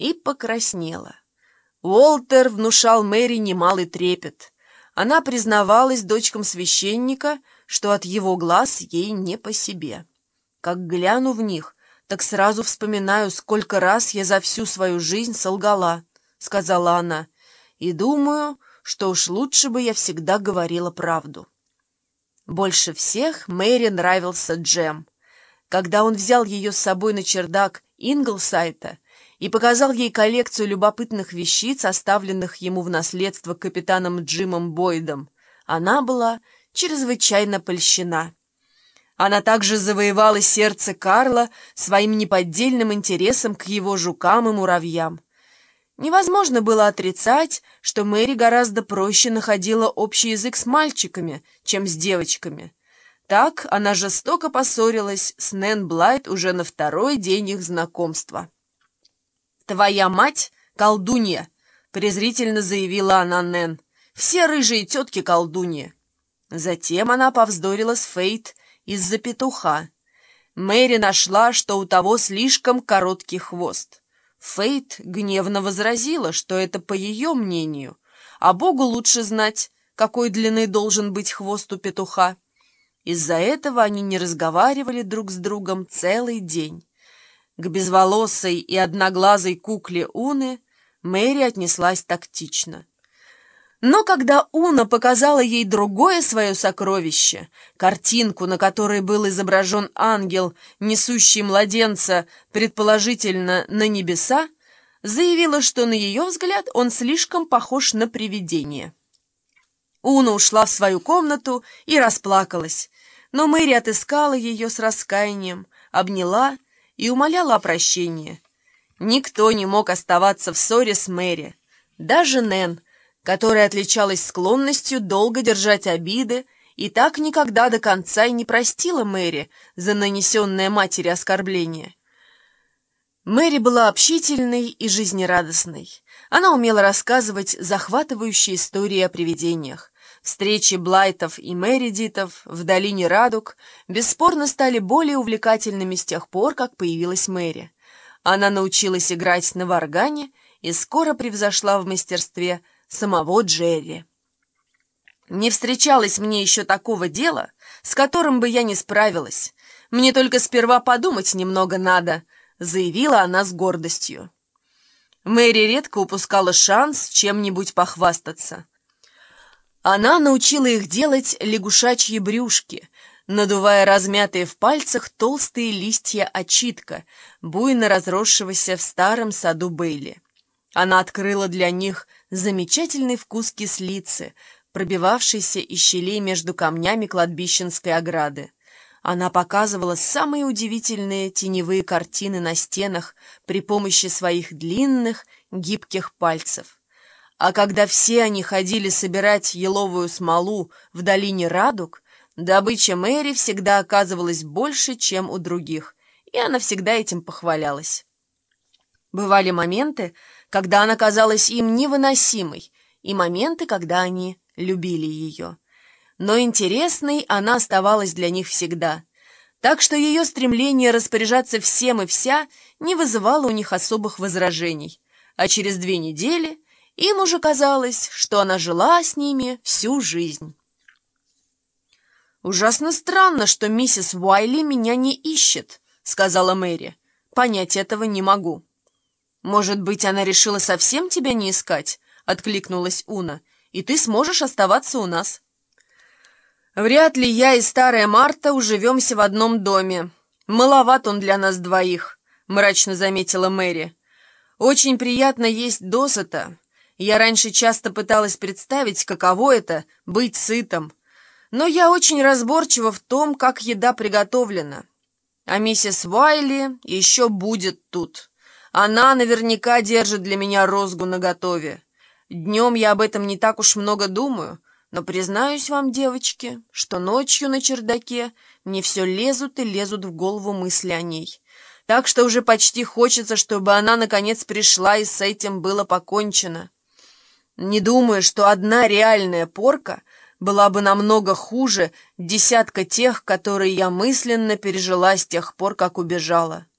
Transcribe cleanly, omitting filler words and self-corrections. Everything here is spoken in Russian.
и покраснела. Уолтер внушал Мэри немалый трепет. Она признавалась дочкам священника, что от его глаз ей не по себе. Как гляну в них, так сразу вспоминаю, сколько раз я за всю свою жизнь солгала, сказала она, и думаю, что уж лучше бы я всегда говорила правду. Больше всех Мэри нравился Джем. Когда он взял ее с собой на чердак Инглсайта и показал ей коллекцию любопытных вещиц, оставленных ему в наследство капитаном Джимом Бойдом, она была чрезвычайно польщена. Она также завоевала сердце Карла своим неподдельным интересом к его жукам и муравьям. Невозможно было отрицать, что Мэри гораздо проще находила общий язык с мальчиками, чем с девочками. Так она жестоко поссорилась с Нэн Блайт уже на второй день их знакомства. «Твоя мать — колдунья», — презрительно заявила она Нэн. «Все рыжие тетки колдуньи». Затем она повздорила с Фейт из-за петуха. Мэри нашла, что у того слишком короткий хвост. Фейт гневно возразила, что это по ее мнению, а Богу лучше знать, какой длины должен быть хвост у петуха. Из-за этого они не разговаривали друг с другом целый день. К безволосой и одноглазой кукле Уны Мэри отнеслась тактично. Но когда Уна показала ей другое свое сокровище, картинку, на которой был изображен ангел, несущий младенца, предположительно, на небеса, заявила, что на ее взгляд он слишком похож на привидение. Уна ушла в свою комнату и расплакалась, но Мэри отыскала ее с раскаянием, обняла и умоляла о прощении. Никто не мог оставаться в ссоре с Мэри, даже Нэн, которая отличалась склонностью долго держать обиды и так никогда до конца и не простила Мэри за нанесенное матери оскорбление. Мэри была общительной и жизнерадостной. Она умела рассказывать захватывающие истории о привидениях. Встречи Блайтов и Мередитов в долине Радуг бесспорно стали более увлекательными с тех пор, как появилась Мэри. Она научилась играть на варгане и скоро превзошла в мастерстве самого Джерри. «Не встречалось мне еще такого дела, с которым бы я не справилась. Мне только сперва подумать немного надо», — заявила она с гордостью. Мэри редко упускала шанс чем-нибудь похвастаться. Она научила их делать лягушачьи брюшки, надувая размятые в пальцах толстые листья очитка, буйно разросшегося в старом саду Бейли. Она открыла для них замечательный вкус кислицы, пробивавшейся из щелей между камнями кладбищенской ограды. Она показывала самые удивительные теневые картины на стенах при помощи своих длинных, гибких пальцев. А когда все они ходили собирать еловую смолу в долине Радуг, добыча Мэри всегда оказывалась больше, чем у других, и она всегда этим похвалялась. Бывали моменты, когда она казалась им невыносимой, и моменты, когда они любили ее. Но интересной она оставалась для них всегда, так что ее стремление распоряжаться всем и вся не вызывало у них особых возражений, а через 2 недели им уже казалось, что она жила с ними всю жизнь. «Ужасно странно, что миссис Уайли меня не ищет», — сказала Мэри. «Понять этого не могу». «Может быть, она решила совсем тебя не искать?» — откликнулась Уна. «И ты сможешь оставаться у нас». «Вряд ли я и старая Марта уживемся в одном доме. Маловат он для нас двоих», — мрачно заметила Мэри. «Очень приятно есть досыта. Я раньше часто пыталась представить, каково это — быть сытым. Но я очень разборчива в том, как еда приготовлена. А миссис Уайли еще будет тут. Она наверняка держит для меня розгу наготове. Днем я об этом не так уж много думаю, но признаюсь вам, девочки, что ночью на чердаке мне все лезут и лезут в голову мысли о ней. Так что уже почти хочется, чтобы она наконец пришла, и с этим было покончено. Не думаю, что одна реальная порка была бы намного хуже десятка тех, которые я мысленно пережила с тех пор, как убежала.